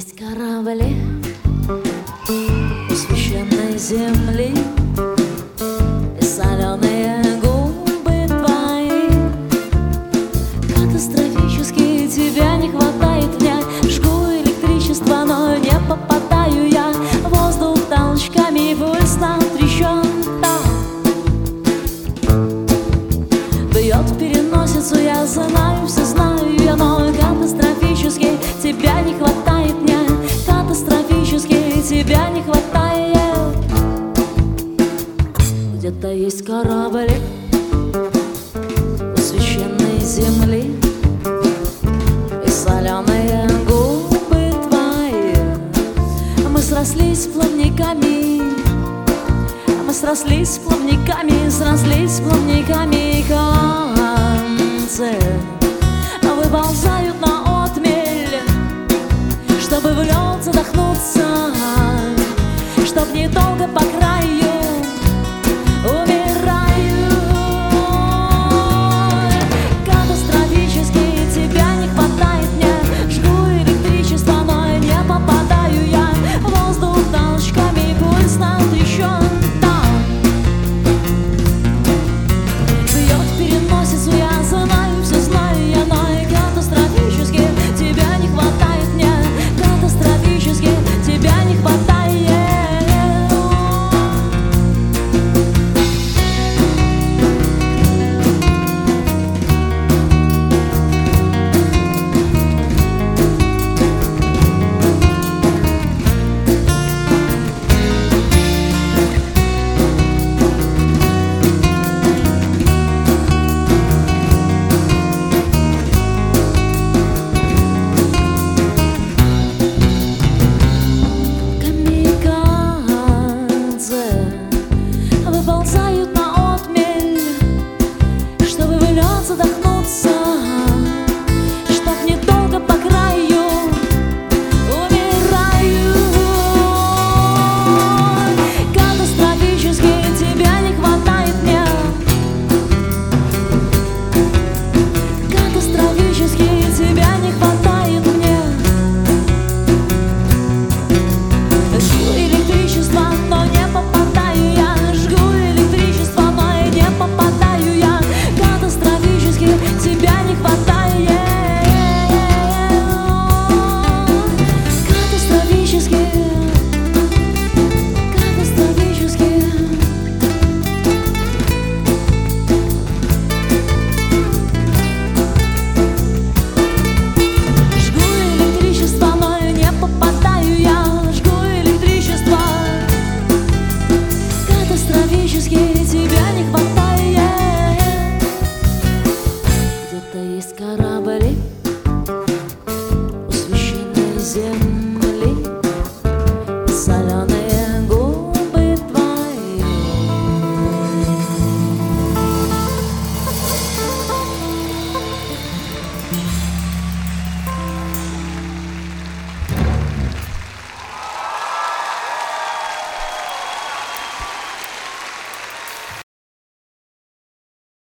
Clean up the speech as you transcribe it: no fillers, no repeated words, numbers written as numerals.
есть корабли у священной земли, и соленые губы твои. Катастрофически тебя не хватает мне. Жгу электричество, но не попадаю я. Воздух толчками, пульс натрещен. Бьет в переносицу, я знаю, все знаю я, но катастрофически тебя не хватает мне. Катастрофически тебя не хватает. Где-то есть корабли у священной земли, и соленые губы твои. Мы срослись плавниками, мы срослись плавниками, срослись плавниками. Концы выползают на отмель, чтобы в лед задохнуться, чтоб недолго покрыть